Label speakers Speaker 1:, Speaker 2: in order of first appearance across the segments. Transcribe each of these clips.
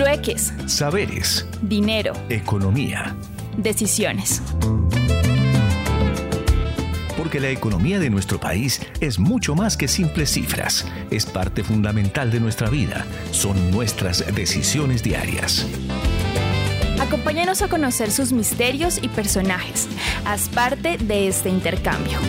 Speaker 1: trueques,
Speaker 2: saberes,
Speaker 1: dinero,
Speaker 2: economía,
Speaker 1: decisiones.
Speaker 2: Porque la economía de nuestro país es mucho más que simples cifras. Es parte fundamental de nuestra vida. Son nuestras decisiones diarias.
Speaker 1: Acompáñanos a conocer sus misterios y personajes. Haz parte de este intercambio.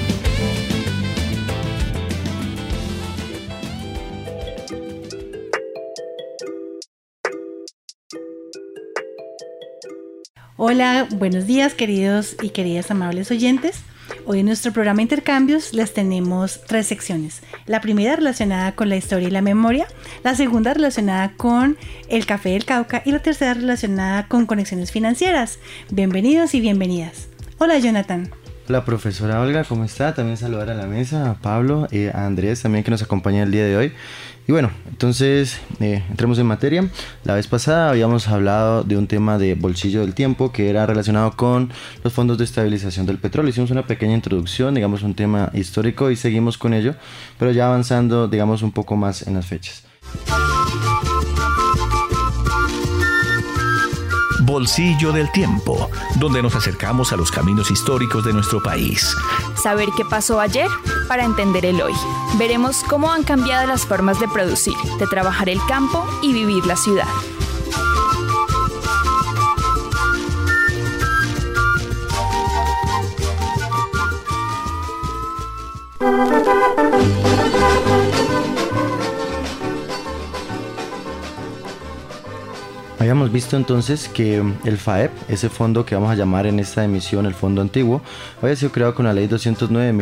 Speaker 3: Hola, buenos días queridos y queridas amables oyentes. Hoy en nuestro programa Intercambios les tenemos 3 secciones. La primera relacionada con la historia y la memoria, la segunda relacionada con el café del Cauca y la tercera relacionada con conexiones financieras. Bienvenidos y bienvenidas. Hola Jonathan.
Speaker 4: Hola profesora Olga, ¿cómo está? También saludar a la mesa, a Pablo, a Andrés también que nos acompaña el día de hoy. Y bueno, entonces entremos en materia. La vez pasada habíamos hablado de un tema de bolsillo del tiempo que era relacionado con los fondos de estabilización del petróleo. Hicimos una pequeña introducción, digamos un tema histórico y seguimos con ello, pero ya avanzando digamos un poco más en las fechas.
Speaker 2: Bolsillo del tiempo, donde nos acercamos a los caminos históricos de nuestro país.
Speaker 1: Saber qué pasó ayer para entender el hoy. Veremos cómo han cambiado las formas de producir, de trabajar el campo y vivir la ciudad.
Speaker 4: Habíamos visto entonces que el FAEP, ese fondo que vamos a llamar en esta emisión el Fondo Antiguo, había sido creado con la Ley 209 de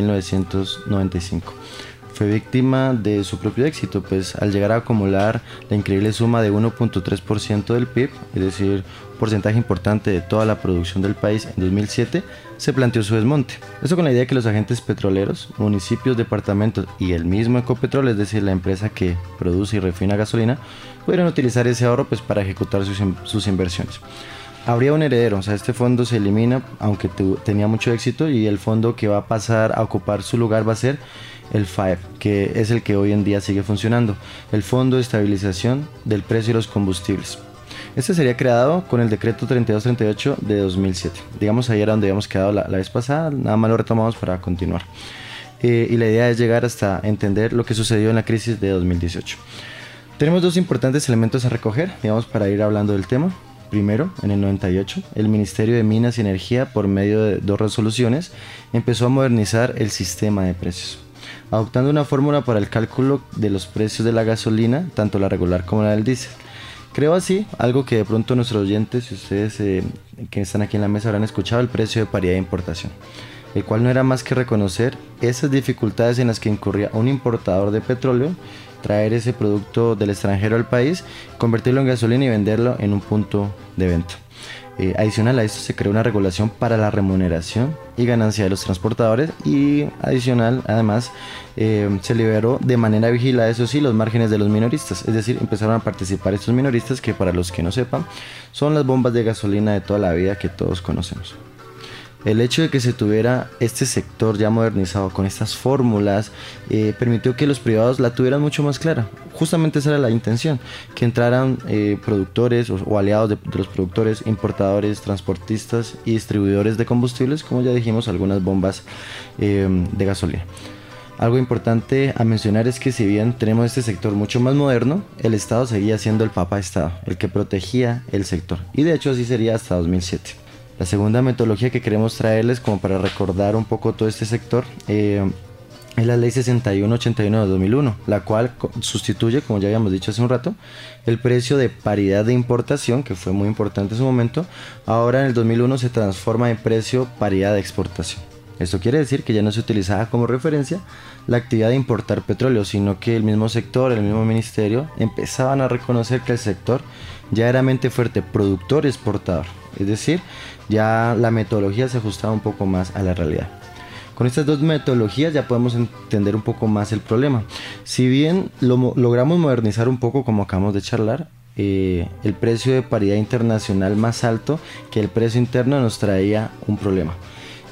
Speaker 4: 1995. Fue víctima de su propio éxito, pues al llegar a acumular la increíble suma de 1.3% del PIB, es decir, un porcentaje importante de toda la producción del país en 2007, se planteó su desmonte. Esto con la idea de que los agentes petroleros, municipios, departamentos y el mismo Ecopetrol, es decir, la empresa que produce y refina gasolina, pudieran utilizar ese ahorro pues, para ejecutar sus inversiones. Habría un heredero, o sea, este fondo se elimina, aunque tenía mucho éxito, y el fondo que va a pasar a ocupar su lugar va a ser el FAEP, que es el que hoy en día sigue funcionando, el Fondo de Estabilización del Precio de los Combustibles. Este sería creado con el decreto 3238 de 2007. Digamos, ahí era donde habíamos quedado la vez pasada, nada más lo retomamos para continuar. Y la idea es llegar hasta entender lo que sucedió en la crisis de 2018. Tenemos 2 importantes elementos a recoger, digamos, para ir hablando del tema. Primero, en el 98, el Ministerio de Minas y Energía, por medio de 2 resoluciones, empezó a modernizar el sistema de precios, adoptando una fórmula para el cálculo de los precios de la gasolina, tanto la regular como la del diésel. Creo así, algo que de pronto nuestros oyentes y ustedes que están aquí en la mesa habrán escuchado, el precio de paridad de importación, el cual no era más que reconocer esas dificultades en las que incurría un importador de petróleo, traer ese producto del extranjero al país, convertirlo en gasolina y venderlo en un punto de venta. Adicional a esto se creó una regulación para la remuneración y ganancia de los transportadores y adicional además se liberó de manera vigilada, eso sí, los márgenes de los minoristas, es decir, empezaron a participar estos minoristas que, para los que no sepan, son las bombas de gasolina de toda la vida que todos conocemos. El hecho de que se tuviera este sector ya modernizado con estas fórmulas permitió que los privados la tuvieran mucho más clara. Justamente esa era la intención, que entraran productores o aliados de los productores, importadores, transportistas y distribuidores de combustibles, como ya dijimos, algunas bombas de gasolina. Algo importante a mencionar es que si bien tenemos este sector mucho más moderno, el Estado seguía siendo el Papa Estado, el que protegía el sector, y de hecho así sería hasta 2007. La segunda metodología que queremos traerles como para recordar un poco todo este sector es la Ley 6181 de 2001, la cual sustituye, como ya habíamos dicho hace un rato, el precio de paridad de importación, que fue muy importante en su momento. Ahora en el 2001 se transforma en precio paridad de exportación. Esto quiere decir que ya no se utilizaba como referencia la actividad de importar petróleo, sino que el mismo sector, el mismo ministerio, empezaban a reconocer que el sector ya era mente fuerte, productor y exportador. Es decir, ya la metodología se ajustaba un poco más a la realidad. Con estas 2 metodologías ya podemos entender un poco más el problema. Si bien logramos modernizar un poco, como acabamos de charlar, el precio de paridad internacional más alto que el precio interno nos traía un problema.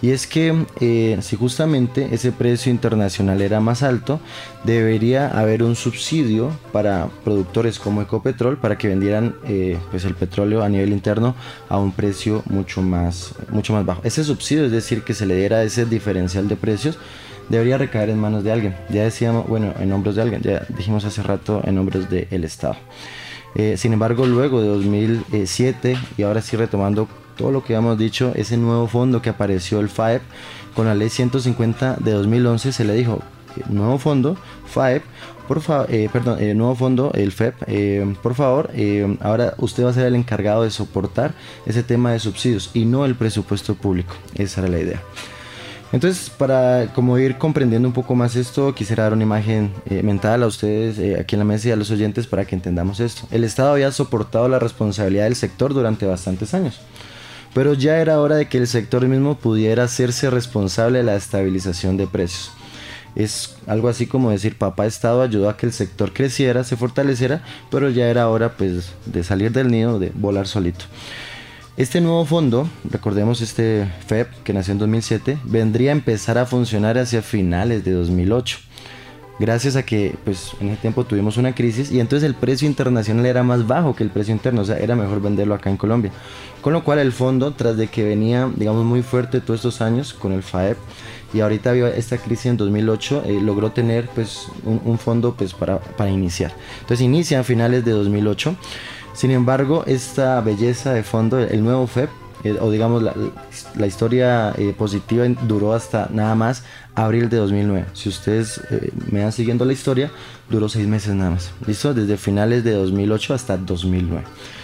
Speaker 4: y es que si justamente ese precio internacional era más alto, debería haber un subsidio para productores como Ecopetrol para que vendieran pues el petróleo a nivel interno a un precio mucho más bajo. Ese subsidio, es decir, que se le diera ese diferencial de precios, debería recaer en manos de alguien. Ya decíamos, bueno, en hombros de alguien, ya dijimos hace rato, en hombros del Estado. Sin embargo, luego de 2007, y ahora sí retomando todo lo que habíamos dicho, ese nuevo fondo que apareció, el FAEP, con la ley 150 de 2011, se le dijo, nuevo fondo, FAEP, nuevo fondo, el FEP, por favor, ahora usted va a ser el encargado de soportar ese tema de subsidios y no el presupuesto público. Esa era la idea. Entonces, para como ir comprendiendo un poco más esto, quisiera dar una imagen mental a ustedes aquí en la mesa y a los oyentes para que entendamos esto. El Estado había soportado la responsabilidad del sector durante bastantes años, pero ya era hora de que el sector mismo pudiera hacerse responsable de la estabilización de precios. Es algo así como decir, papá Estado ayudó a que el sector creciera, se fortaleciera, pero ya era hora pues de salir del nido, de volar solito. Este nuevo fondo, recordemos este FEP que nació en 2007, vendría a empezar a funcionar hacia finales de 2008. Gracias a que pues en ese tiempo tuvimos una crisis y entonces el precio internacional era más bajo que el precio interno, o sea, era mejor venderlo acá en Colombia. Con lo cual el fondo, tras de que venía, digamos, muy fuerte todos estos años con el FAEP y ahorita había esta crisis en 2008, logró tener pues un fondo pues para iniciar. Entonces inicia a finales de 2008. Sin embargo, esta belleza de fondo, el nuevo FEP, o digamos la historia positiva duró hasta nada más abril de 2009. Si ustedes me van siguiendo la historia, duró 6 meses nada más. ¿Listo? Desde finales de 2008 hasta 2009.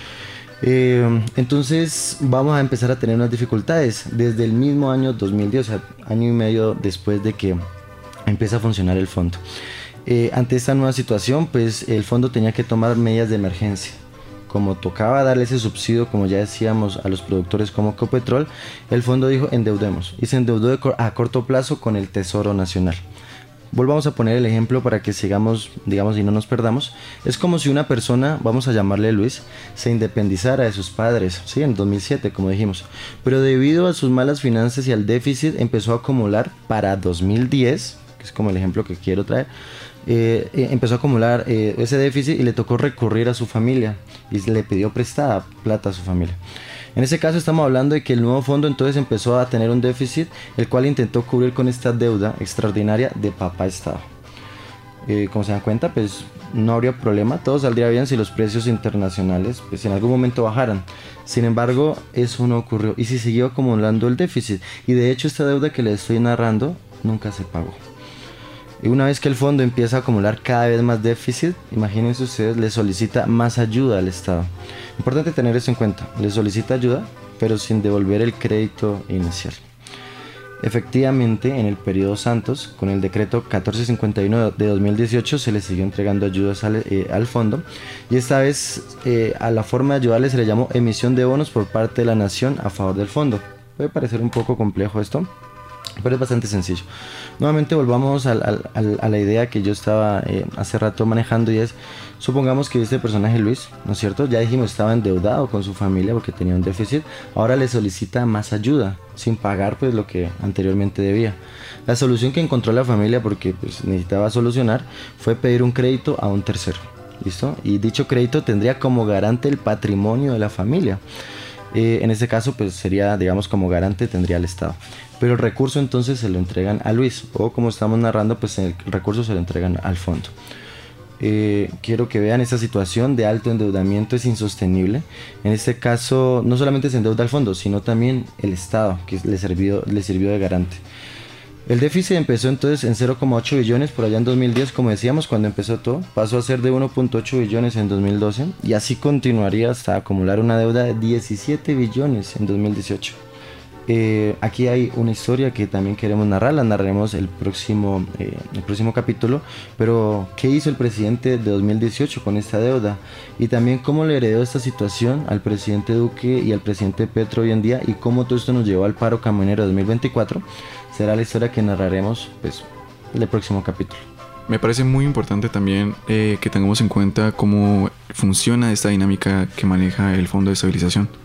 Speaker 4: Entonces vamos a empezar a tener unas dificultades desde el mismo año 2010, o sea, año y medio después de que empieza a funcionar el fondo. Ante esta nueva situación, pues el fondo tenía que tomar medidas de emergencia. Como tocaba darle ese subsidio, como ya decíamos, a los productores como Ecopetrol, el fondo dijo endeudemos y se endeudó a corto plazo con el Tesoro Nacional. Volvamos a poner el ejemplo para que sigamos, digamos, y no nos perdamos. Es como si una persona, vamos a llamarle Luis, se independizara de sus padres, ¿sí? En 2007, como dijimos. Pero debido a sus malas finanzas y al déficit, empezó a acumular para 2010, que es como el ejemplo que quiero traer, empezó a acumular ese déficit y le tocó recurrir a su familia y le pidió prestada plata a su familia. En ese caso estamos hablando de que el nuevo fondo entonces empezó a tener un déficit, el cual intentó cubrir con esta deuda extraordinaria de papá Estado. Como se dan cuenta, pues no habría problema, todo saldría bien si los precios internacionales pues en algún momento bajaran. Sin embargo, eso no ocurrió y se siguió acumulando el déficit, y de hecho esta deuda que les estoy narrando nunca se pagó. Y una vez que el fondo empieza a acumular cada vez más déficit, imagínense ustedes, le solicita más ayuda al Estado. Importante tener eso en cuenta, le solicita ayuda, pero sin devolver el crédito inicial. Efectivamente, en el periodo Santos, con el decreto 1451 de 2018, se le siguió entregando ayudas al fondo, y esta vez a la forma de ayudarle se le llamó emisión de bonos por parte de la nación a favor del fondo. Puede parecer un poco complejo esto, pero es bastante sencillo. Nuevamente volvamos a la idea que yo estaba hace rato manejando, y es, supongamos que este personaje Luis, ¿no es cierto? Ya dijimos, estaba endeudado con su familia porque tenía un déficit, ahora le solicita más ayuda, sin pagar pues lo que anteriormente debía. La solución que encontró la familia, porque pues necesitaba solucionar, fue pedir un crédito a un tercero, ¿listo? Y dicho crédito tendría como garante el patrimonio de la familia. En este caso pues sería, digamos, como garante tendría el Estado, pero el recurso entonces se lo entregan a Luis, o como estamos narrando, pues el recurso se lo entregan al fondo. Quiero que vean, esta situación de alto endeudamiento es insostenible. En este caso no solamente se endeuda al fondo, sino también el Estado, que le sirvió de garante. El déficit empezó entonces en 0,8 billones por allá en 2010, como decíamos, cuando empezó todo. Pasó a ser de 1,8 billones en 2012 y así continuaría hasta acumular una deuda de 17 billones en 2018. Aquí hay una historia que también queremos narrar, la narraremos el próximo capítulo, pero ¿qué hizo el presidente de 2018 con esta deuda? Y también cómo le heredó esta situación al presidente Duque y al presidente Petro hoy en día, y cómo todo esto nos llevó al paro camionero 2024, será la historia que narraremos pues el próximo capítulo.
Speaker 5: Me parece muy importante también que tengamos en cuenta cómo funciona esta dinámica que maneja el Fondo de Estabilización.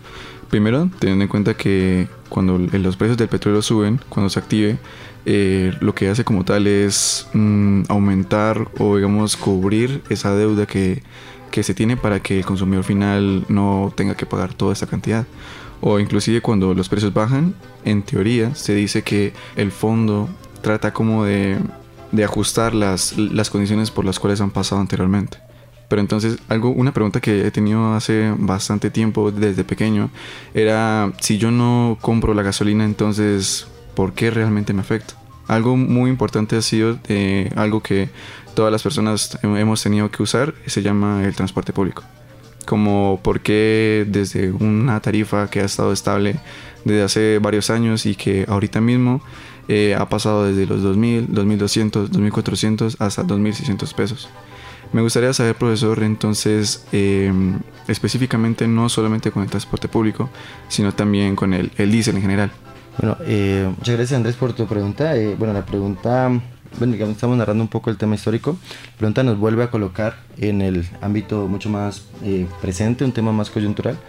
Speaker 5: Primero, teniendo en cuenta que cuando los precios del petróleo suben, cuando se active, lo que hace como tal es aumentar o digamos cubrir esa deuda que se tiene para que el consumidor final no tenga que pagar toda esta cantidad. O inclusive cuando los precios bajan, en teoría se dice que el fondo trata como de ajustar las condiciones por las cuales han pasado anteriormente. Pero entonces una pregunta que he tenido hace bastante tiempo, desde pequeño, era si yo no compro la gasolina, entonces ¿por qué realmente me afecta? Algo muy importante ha sido algo que todas las personas hemos tenido que usar, se llama el transporte público. Como por qué desde una tarifa que ha estado estable desde hace varios años y que ahorita mismo ha pasado desde los 2.000, 2.200, 2.400 hasta 2.600 pesos. Me gustaría saber, profesor, entonces, específicamente no solamente con el transporte público, sino también con el diésel en general.
Speaker 4: Bueno, muchas gracias, Andrés, por tu pregunta. La pregunta, digamos, estamos narrando un poco el tema histórico. La pregunta nos vuelve a colocar en el ámbito mucho más presente, un tema más coyuntural.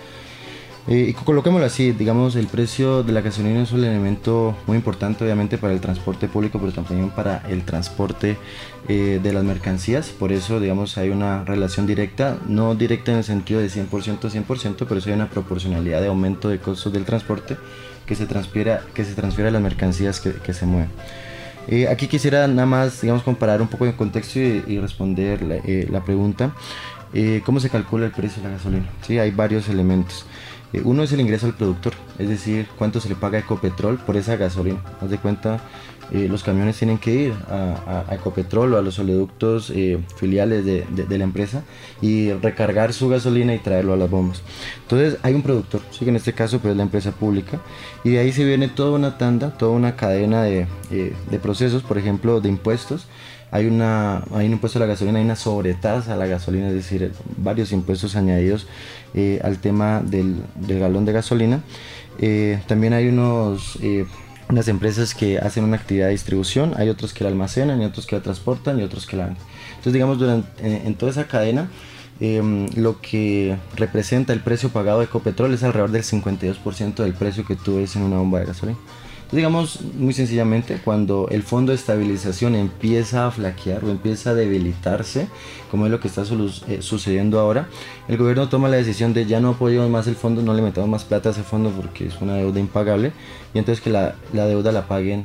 Speaker 4: Y colocémoslo así, digamos, el precio de la gasolina es un elemento muy importante obviamente para el transporte público, pero también para el transporte de las mercancías. Por eso, digamos, hay una relación directa, no directa en el sentido de 100%, pero sí hay una proporcionalidad de aumento de costos del transporte que se transfiere a las mercancías que se mueven. Aquí quisiera nada más, digamos, comparar un poco de contexto y responder la pregunta. ¿Cómo se calcula el precio de la gasolina? Sí, hay varios elementos. Uno es el ingreso al productor, es decir, cuánto se le paga a Ecopetrol por esa gasolina. Haz de cuenta, los camiones tienen que ir a Ecopetrol o a los oleoductos filiales de la empresa y recargar su gasolina y traerlo a las bombas. Entonces hay un productor, sí, que en este caso pues, es la empresa pública, y de ahí se viene toda una tanda, toda una cadena de procesos, por ejemplo, de impuestos. Hay un impuesto a la gasolina, hay una sobretasa a la gasolina, es decir, varios impuestos añadidos al tema del galón de gasolina. También hay unas empresas que hacen una actividad de distribución, hay otros que la almacenan y otros que la transportan y otros que la venden. Entonces, digamos, en toda esa cadena, lo que representa el precio pagado de Ecopetrol es alrededor del 52% del precio que tú ves en una bomba de gasolina. Entonces, digamos, muy sencillamente, cuando el fondo de estabilización empieza a flaquear o empieza a debilitarse, como es lo que está sucediendo ahora, el gobierno toma la decisión de ya no apoyamos más el fondo, no le metamos más plata a ese fondo porque es una deuda impagable, y entonces que la deuda la paguen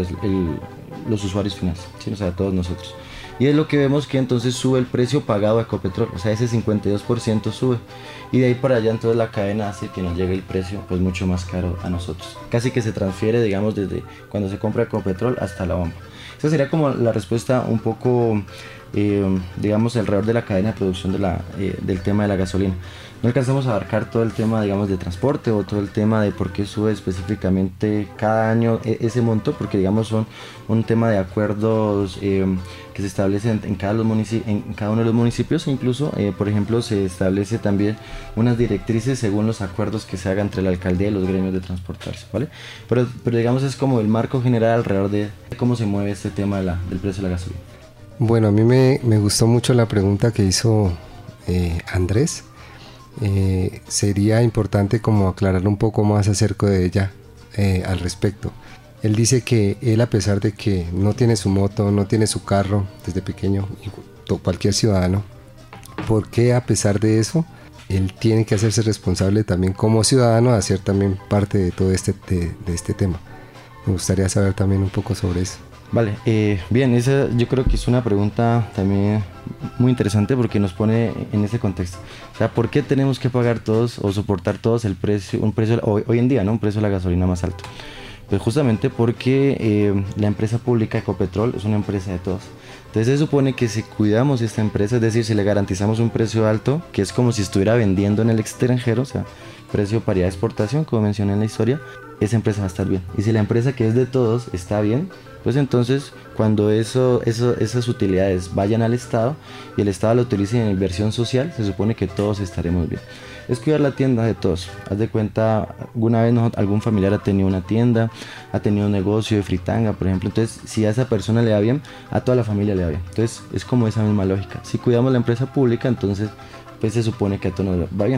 Speaker 4: los usuarios finales, ¿sí? O sea, todos nosotros. Y es lo que vemos que entonces sube el precio pagado a Ecopetrol, o sea, ese 52% sube. Y de ahí para allá entonces la cadena hace que nos llegue el precio pues mucho más caro a nosotros. Casi que se transfiere, digamos, desde cuando se compra Ecopetrol hasta la bomba. Esa sería como la respuesta un poco, digamos, alrededor de la cadena de producción del tema de la gasolina. No alcanzamos a abarcar todo el tema, digamos, de transporte o todo el tema de por qué sube específicamente cada año ese monto, porque, digamos, son un tema de acuerdos que se establecen en cada uno de los municipios, e incluso, por ejemplo, se establece también unas directrices según los acuerdos que se hagan entre la alcaldía y los gremios de transportarse, ¿vale? Pero digamos, es como el marco general alrededor de cómo se mueve este tema del precio de la gasolina.
Speaker 6: Bueno, a mí me gustó mucho la pregunta que hizo Andrés. Sería importante como aclarar un poco más acerca de ella al respecto. Él dice que él, a pesar de que no tiene su moto, no tiene su carro desde pequeño, cualquier ciudadano, ¿por qué a pesar de eso él tiene que hacerse responsable también como ciudadano de hacer también parte de todo este tema? Me gustaría saber también un poco sobre eso.
Speaker 4: Vale, bien, esa yo creo que es una pregunta también muy interesante porque nos pone en ese contexto. O sea, ¿por qué tenemos que pagar todos o soportar todos un precio hoy en día, ¿no? Un precio de la gasolina más alto? Pues justamente porque la empresa pública Ecopetrol es una empresa de todos. Entonces se supone que si cuidamos esta empresa, es decir, si le garantizamos un precio alto, que es como si estuviera vendiendo en el extranjero, o sea, precio paridad de exportación, como mencioné en la historia, esa empresa va a estar bien. Y si la empresa que es de todos está bien, pues entonces cuando esas utilidades vayan al Estado y el Estado lo utilice en inversión social, se supone que todos estaremos bien. Es cuidar la tienda de todos. Haz de cuenta, alguna vez algún familiar ha tenido una tienda, ha tenido un negocio de fritanga, por ejemplo. Entonces, si a esa persona le va bien, a toda la familia le va bien. Entonces, es como esa misma lógica. Si cuidamos la empresa pública, entonces pues se supone que a todos nos va bien.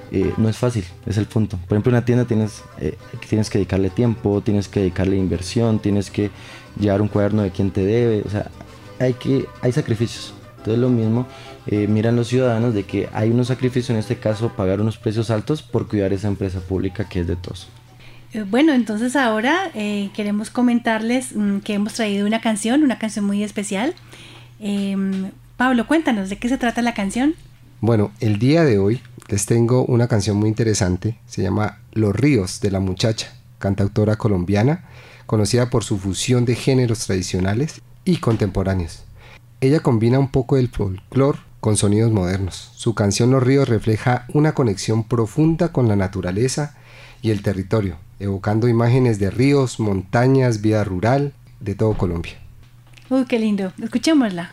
Speaker 4: no es fácil, es el punto. Por ejemplo, en una tienda tienes que dedicarle tiempo, tienes que dedicarle inversión, tienes que llevar un cuaderno de quién te debe, o sea, hay sacrificios. Entonces lo mismo miran los ciudadanos de que hay unos sacrificios, en este caso pagar unos precios altos por cuidar esa empresa pública que es de todos.
Speaker 3: Bueno, entonces ahora queremos comentarles que hemos traído una canción muy especial. Pablo, cuéntanos, ¿de qué se trata la canción?
Speaker 6: Bueno, el día de hoy les tengo una canción muy interesante, se llama Los Ríos de la Muchacha, cantautora colombiana, conocida por su fusión de géneros tradicionales y contemporáneos. Ella combina un poco del folclore con sonidos modernos. Su canción Los Ríos refleja una conexión profunda con la naturaleza y el territorio, evocando imágenes de ríos, montañas, vida rural de todo Colombia.
Speaker 3: Uy, qué lindo. Escuchémosla.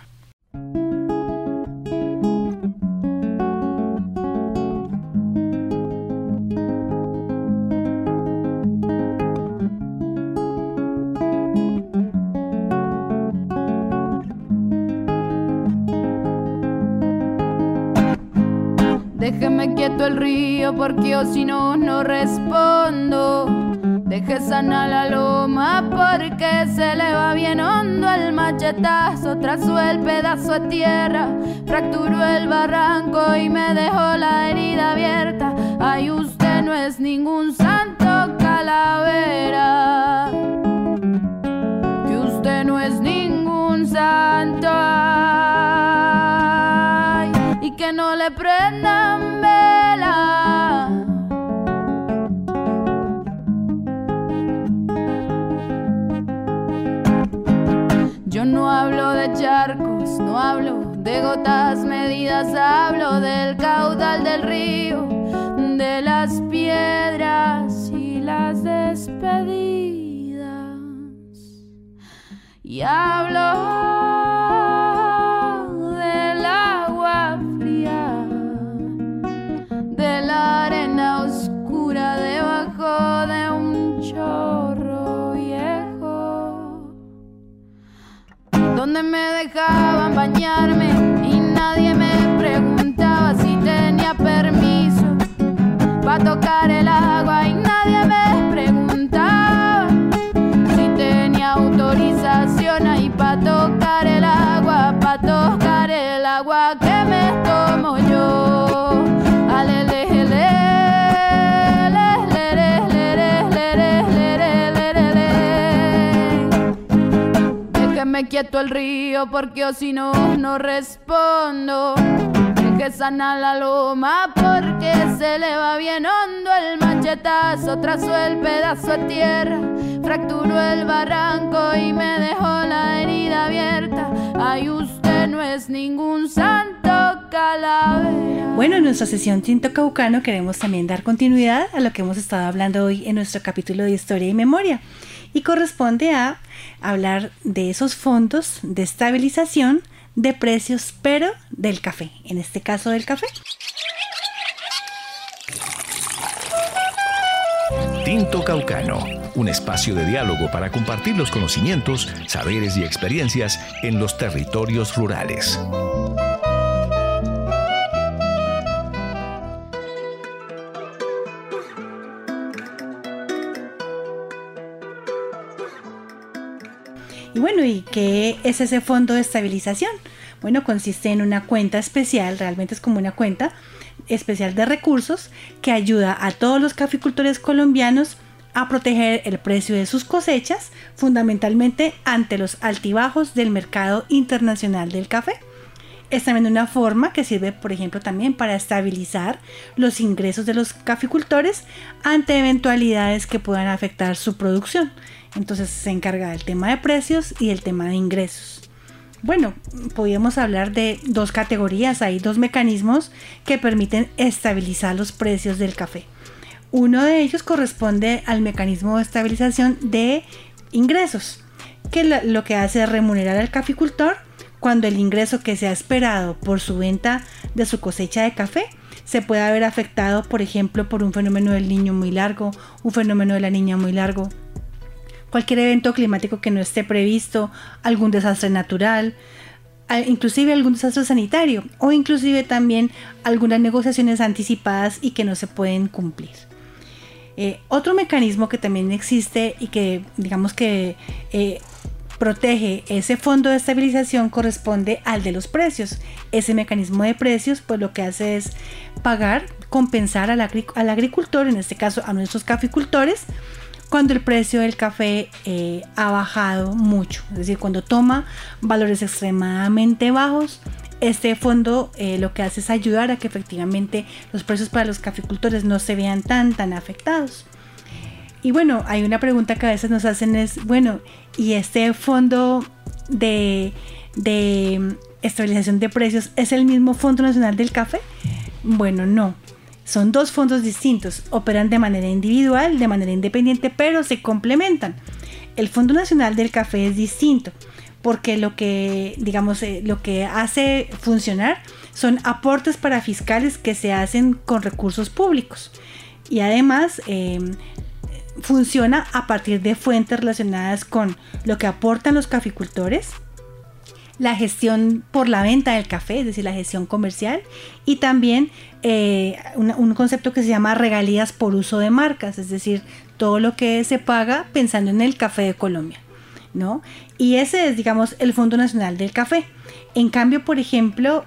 Speaker 7: Déjeme quieto el río porque yo si no respondo. Deje sana la loma porque se le va bien hondo. El machetazo trazó el pedazo de tierra, fracturó el barranco y me dejó la herida abierta. Ay, usted no es ningún santo, calavera, que usted no es ningún santo. Ay, y que no le prendan vela. Yo no hablo de charcos, no hablo de gotas medidas, hablo del caudal del río, de las piedras y las despedidas. Y hablo del agua fría, de la arena oscura debajo de un chorro viejo, donde me dejaban bañarme y nadie me preguntaba si tenía permiso para tocar el agua, y nadie me preguntaba si tenía autorización ahí para tocar el agua que me tomo yo. Déjeme quieto el río porque yo si no respondo. Deje sana la loma porque se le va bien hondo. El machetazo trazó el pedazo de tierra, fracturó el barranco y me dejó la herida abierta. Ay, usted no es ningún santo, calavera.
Speaker 3: Bueno, en nuestra sesión Tinto Caucano queremos también dar continuidad a lo que hemos estado hablando hoy en nuestro capítulo de Historia y Memoria, y corresponde a hablar de esos fondos de estabilización de precios, pero del café, en este caso del café.
Speaker 2: Tinto Caucano, un espacio de diálogo para compartir los conocimientos, saberes y experiencias en los territorios rurales.
Speaker 3: Y bueno, ¿y qué es ese fondo de estabilización? Bueno, consiste en una cuenta especial, realmente es como una cuenta especial de recursos que ayuda a todos los caficultores colombianos a proteger el precio de sus cosechas, fundamentalmente ante los altibajos del mercado internacional del café. Es también una forma que sirve, por ejemplo, también para estabilizar los ingresos de los caficultores ante eventualidades que puedan afectar su producción. Entonces se encarga del tema de precios y el tema de ingresos. Bueno, podríamos hablar de dos categorías, hay dos mecanismos que permiten estabilizar los precios del café. Uno de ellos corresponde al mecanismo de estabilización de ingresos, que lo que hace es remunerar al caficultor cuando el ingreso que se ha esperado por su venta de su cosecha de café se puede ver afectado, por ejemplo, por un fenómeno del niño muy largo, un fenómeno de la niña muy largo, cualquier evento climático que no esté previsto, algún desastre natural, inclusive algún desastre sanitario o inclusive también algunas negociaciones anticipadas y que no se pueden cumplir. Otro mecanismo que también existe y que digamos que protege ese fondo de estabilización corresponde al de los precios. Ese mecanismo de precios pues lo que hace es pagar, compensar al agricultor, en este caso a nuestros caficultores, cuando el precio del café ha bajado mucho, es decir, cuando toma valores extremadamente bajos. Este fondo lo que hace es ayudar a que efectivamente los precios para los caficultores no se vean tan afectados. Y bueno, hay una pregunta que a veces nos hacen es, bueno, ¿y este fondo de estabilización de precios es el mismo Fondo Nacional del Café? Bueno, no. Son dos fondos distintos, operan de manera individual, de manera independiente, pero se complementan. El Fondo Nacional del Café es distinto, porque lo que hace funcionar son aportes para fiscales que se hacen con recursos públicos. Y además funciona a partir de fuentes relacionadas con lo que aportan los caficultores, la gestión por la venta del café, es decir, la gestión comercial, y también un concepto que se llama regalías por uso de marcas, es decir, todo lo que se paga pensando en el café de Colombia, ¿no? Y ese es, digamos, el Fondo Nacional del Café. En cambio, por ejemplo,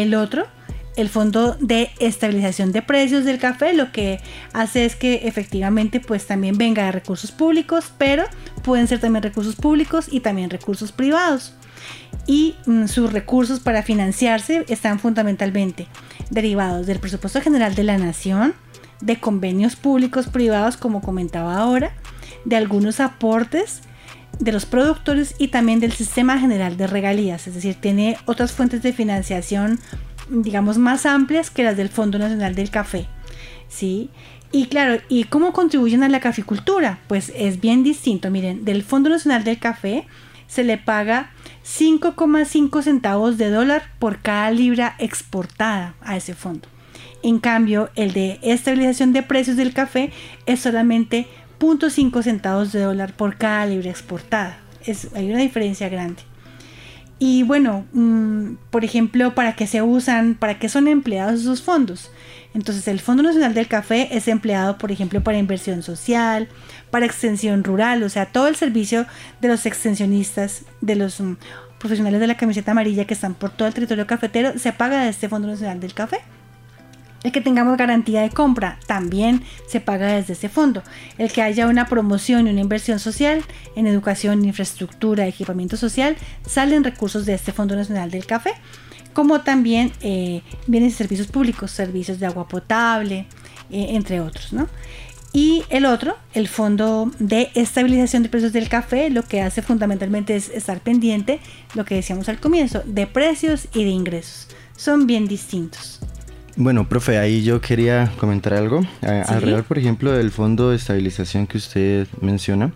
Speaker 3: el Fondo de Estabilización de Precios del Café, lo que hace es que efectivamente pues también venga de recursos públicos, pero pueden ser también recursos públicos y también recursos privados. Y sus recursos para financiarse están fundamentalmente derivados del presupuesto general de la nación, de convenios públicos privados, como comentaba ahora, de algunos aportes de los productores y también del sistema general de regalías, es decir, tiene otras fuentes de financiación, digamos, más amplias que las del Fondo Nacional del Café, ¿sí? Y claro, ¿y cómo contribuyen a la caficultura? Pues es bien distinto. Miren, del Fondo Nacional del Café se le paga 5,5 centavos de dólar por cada libra exportada a ese fondo. En cambio, el de estabilización de precios del café es solamente 0,5 centavos de dólar por cada libra exportada. Hay una diferencia grande. Y bueno, por ejemplo, ¿para qué se usan? ¿Para qué son empleados esos fondos? Entonces, el Fondo Nacional del Café es empleado, por ejemplo, para inversión social, para extensión rural, o sea, todo el servicio de los extensionistas, de los profesionales de la camiseta amarilla que están por todo el territorio cafetero, se paga de este Fondo Nacional del Café. El que tengamos garantía de compra también se paga desde ese fondo. El que haya una promoción y una inversión social en educación, infraestructura, equipamiento social, salen recursos de este Fondo Nacional del Café, como también bienes y servicios públicos, servicios de agua potable, entre otros, ¿no? Y el Fondo de Estabilización de Precios del Café, lo que hace fundamentalmente es estar pendiente, lo que decíamos al comienzo, de precios y de ingresos. Son bien distintos.
Speaker 4: Bueno, profe, ahí yo quería comentar algo. ¿Sí? Alrededor, por ejemplo, del Fondo de Estabilización que usted menciona,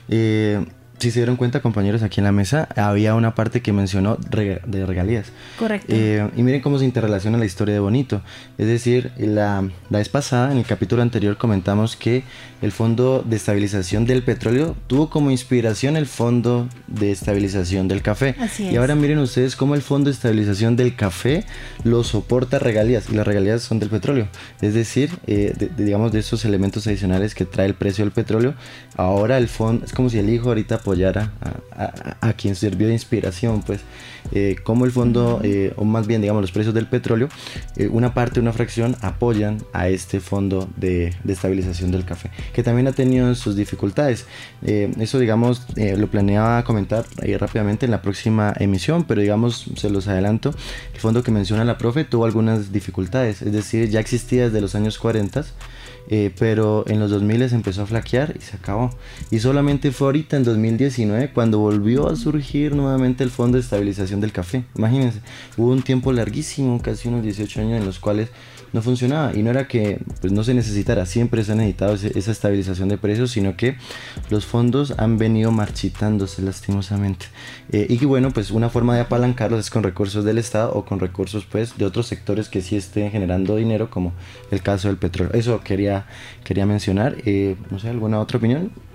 Speaker 4: si se dieron cuenta, compañeros, aquí en la mesa, había una parte que mencionó de regalías.
Speaker 3: Correcto.
Speaker 4: Y miren cómo se interrelaciona la historia de Bonito. Es decir, la vez pasada, en el capítulo anterior, comentamos que el Fondo de Estabilización del Petróleo tuvo como inspiración el Fondo de Estabilización del Café.
Speaker 3: Así es.
Speaker 4: Y ahora miren ustedes cómo el Fondo de Estabilización del Café lo soporta regalías, y las regalías son del petróleo. Es decir, digamos, de esos elementos adicionales que trae el precio del petróleo. Ahora el fondo, es como si el hijo ahorita apoyara a quien sirvió de inspiración, pues, como el fondo, o más bien, digamos, los precios del petróleo, una parte, una fracción, apoyan a este Fondo de Estabilización del Café, que también ha tenido sus dificultades. Eso, digamos, lo planeaba comentar rápidamente en la próxima emisión, pero digamos, se los adelanto, el fondo que menciona la profe tuvo algunas dificultades, es decir, ya existía desde los años 40, pero en los 2000 empezó a flaquear y se acabó. Y solamente fue ahorita en 2019 cuando volvió a surgir nuevamente el Fondo de Estabilización del Café. Imagínense, hubo un tiempo larguísimo, casi unos 18 años, en los cuales no funcionaba, y no era que pues no se necesitara, siempre se ha necesitado esa estabilización de precios, sino que los fondos han venido marchitándose lastimosamente, y que bueno, pues una forma de apalancarlos es con recursos del Estado o con recursos pues de otros sectores que sí estén generando dinero, como el caso del petróleo. Eso quería mencionar. No sé, ¿alguna otra opinión?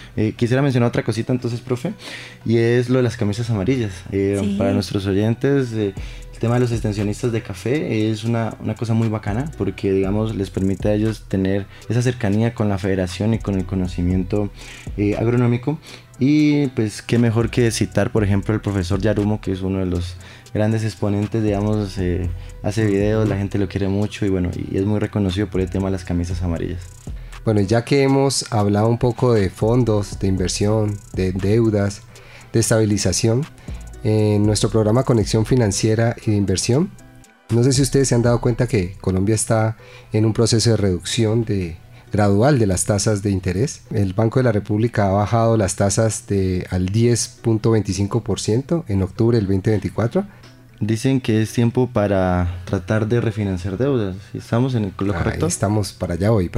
Speaker 4: Quisiera mencionar otra cosita entonces, profe, y es lo de las camisas amarillas.
Speaker 3: Sí.
Speaker 4: Para nuestros oyentes, el tema de los extensionistas de café es una cosa muy bacana, porque digamos les permite a ellos tener esa cercanía con la federación y con el conocimiento agronómico. Y pues qué mejor que citar por ejemplo al profesor Yarumo, que es uno de los grandes exponentes, digamos, hace videos, la gente lo quiere mucho y bueno, y es muy reconocido por el tema de las camisas amarillas.
Speaker 6: Bueno, ya que hemos hablado un poco de fondos, de inversión, de deudas, de estabilización, en nuestro programa Conexión Financiera y de Inversión, no sé si ustedes se han dado cuenta que Colombia está en un proceso de reducción gradual de las tasas de interés. El Banco de la República ha bajado las tasas al 10.25% en octubre del 2024.
Speaker 4: Dicen que es tiempo para tratar de refinanciar deudas. ¿Estamos en lo correcto?
Speaker 6: Estamos para allá hoy.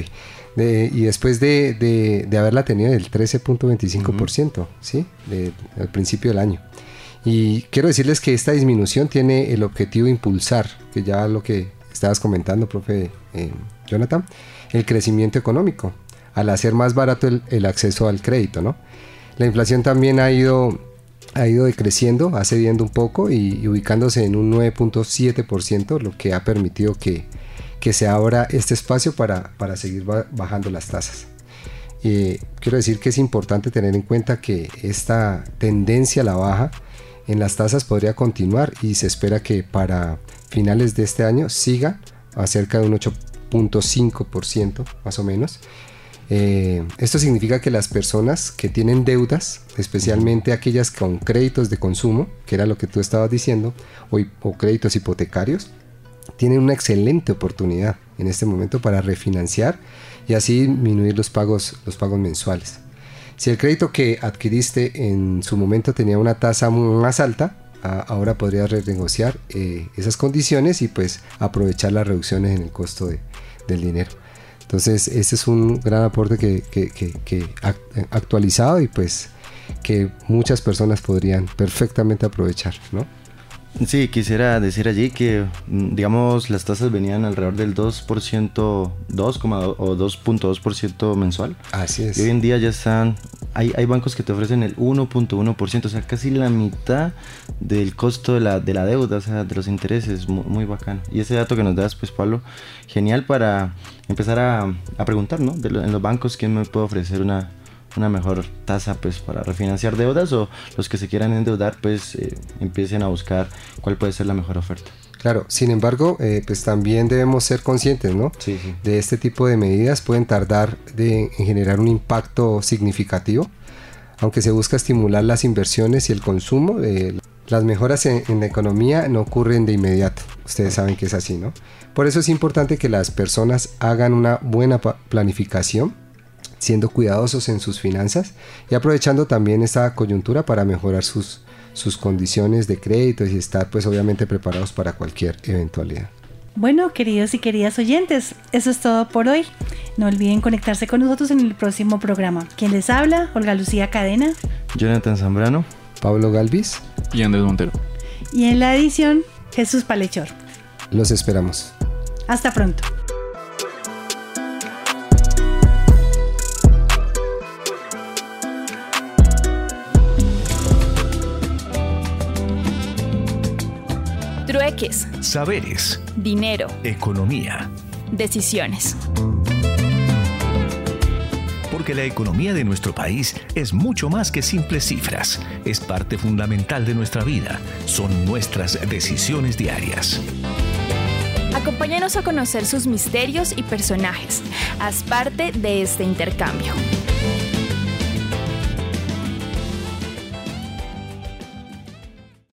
Speaker 6: Y después de haberla tenido del 13.25%, ¿sí? Al principio del año. Y quiero decirles que esta disminución tiene el objetivo de impulsar, que ya lo que estabas comentando, profe Jonathan, el crecimiento económico, al hacer más barato el acceso al crédito, ¿no? La inflación también ha ido decreciendo, ha cediendo un poco y ubicándose en un 9.7%, lo que ha permitido que se abra este espacio para seguir bajando las tasas. Quiero decir que es importante tener en cuenta que esta tendencia a la baja en las tasas podría continuar y se espera que para finales de este año siga a cerca de un 8.5% más o menos. Esto significa que las personas que tienen deudas, especialmente aquellas con créditos de consumo, que era lo que tú estabas diciendo, o créditos hipotecarios, tienen una excelente oportunidad en este momento para refinanciar y así disminuir los pagos mensuales. Si el crédito que adquiriste en su momento tenía una tasa más alta, ahora podrías renegociar esas condiciones y pues aprovechar las reducciones en el costo del dinero. Entonces este es un gran aporte que actualizado y pues que muchas personas podrían perfectamente aprovechar, ¿no?
Speaker 4: Sí, quisiera decir allí que digamos las tasas venían alrededor del 2%, 2, o 2.2% mensual.
Speaker 6: Así es.
Speaker 4: Y hoy en día ya hay bancos que te ofrecen el 1.1%, o sea, casi la mitad del costo de la deuda, o sea, de los intereses, muy bacano. Y ese dato que nos das, pues Pablo, genial para empezar a preguntar, ¿no? En los bancos, ¿quién me puede ofrecer una mejor tasa pues para refinanciar deudas, o los que se quieran endeudar pues empiecen a buscar cuál puede ser la mejor oferta?
Speaker 6: Claro, sin embargo, pues también debemos ser conscientes, ¿no?
Speaker 4: Sí.
Speaker 6: De este tipo de medidas pueden tardar en generar un impacto significativo, aunque se busca estimular las inversiones y el consumo. Las mejoras en la economía no ocurren de inmediato, ustedes saben que es así, ¿no? Por eso es importante que las personas hagan una buena planificación, siendo cuidadosos en sus finanzas y aprovechando también esta coyuntura para mejorar sus condiciones de crédito y estar pues obviamente preparados para cualquier eventualidad.
Speaker 3: Bueno, queridos y queridas oyentes, eso es todo por hoy. No olviden conectarse con nosotros en el próximo programa. ¿Quién les habla? Olga Lucía Cadena,
Speaker 4: Jonathan Zambrano,
Speaker 6: Pablo Galvis
Speaker 5: y Andrés Montero.
Speaker 3: y en la edición Jesús Palechor.
Speaker 6: Los esperamos.
Speaker 3: Hasta pronto.
Speaker 1: Trueques,
Speaker 2: Saberes,
Speaker 1: dinero,
Speaker 2: economía.
Speaker 1: decisiones.
Speaker 2: Porque la economía de nuestro país es mucho más que simples cifras. Es parte fundamental de nuestra vida. Son nuestras decisiones diarias.
Speaker 1: Acompáñanos a conocer sus misterios y personajes. Haz parte de este intercambio.